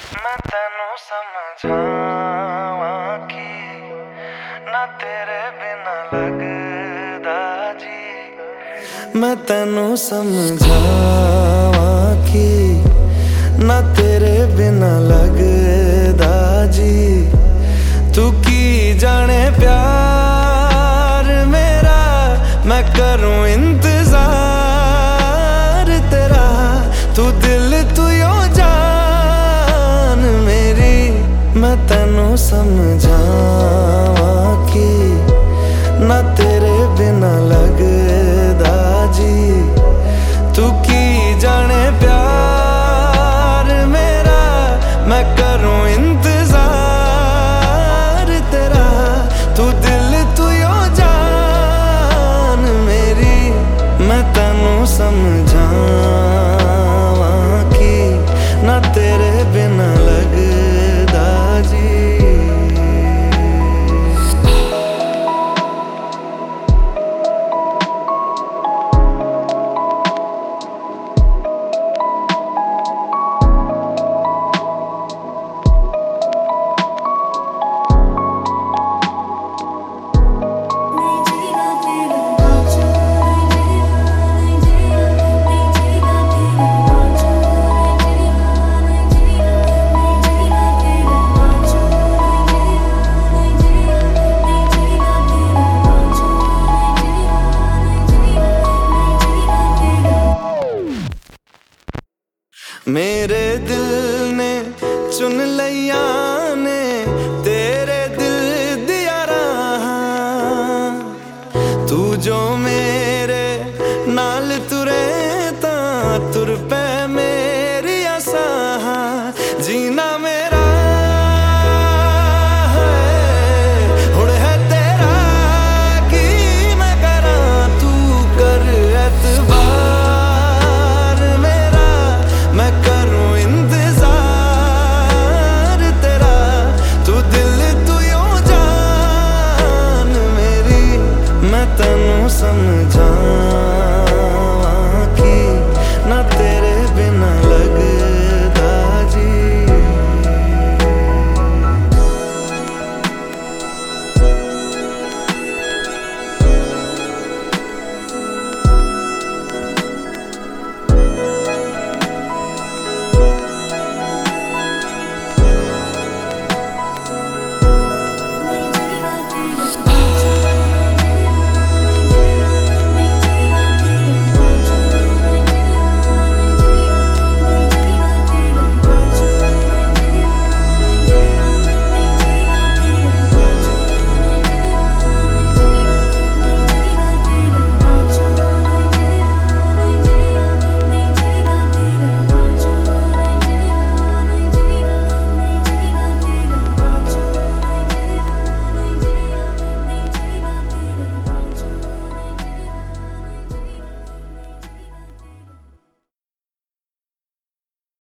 मैं तेनू समझावा कि ना तेरे बिना लगदा जी। मैं तेनू समझावा कि ना तेरे बिना लगदा जी। तू की जाने प्यार मेरा, मैं करूं इंतजार तेरा। तू दिल तू यो जान मेरी। मैं तेनू समझावा कि ना तेरे बिना लगदा जी। तू की जाने प्यार मेरा, मैं करूं इंतजार तेरा। तू दिल तू यो जान मेरी। मैं तेनू समझावा कि ना तेरे बिना लगदा जी। मेरे दिल ने चुन लिया ने तेरे दिल दिया राह। तू जो मेरे नाल तुरे तां तुर पे।